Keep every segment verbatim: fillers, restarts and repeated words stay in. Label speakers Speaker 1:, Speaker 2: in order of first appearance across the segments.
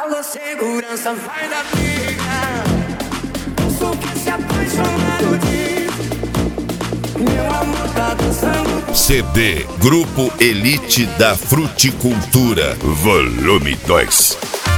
Speaker 1: Alô, segurança, vai dar briga. Sou que se apaixonado diz. Meu amor tá dançando.
Speaker 2: C D Grupo Elite da Fruticultura, volume dois.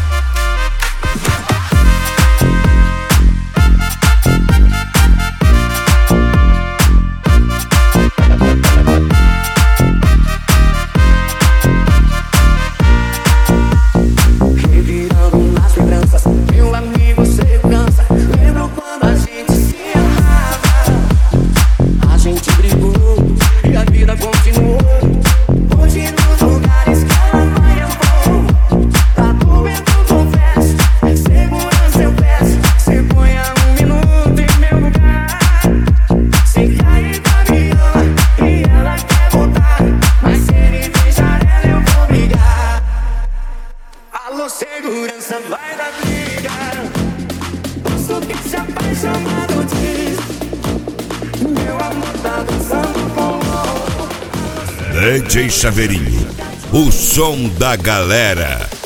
Speaker 1: Segurança vai dar briga. Posso que se apaixonado diz. Meu amor tá dançando com
Speaker 2: D J Chaveirinho, o som da galera.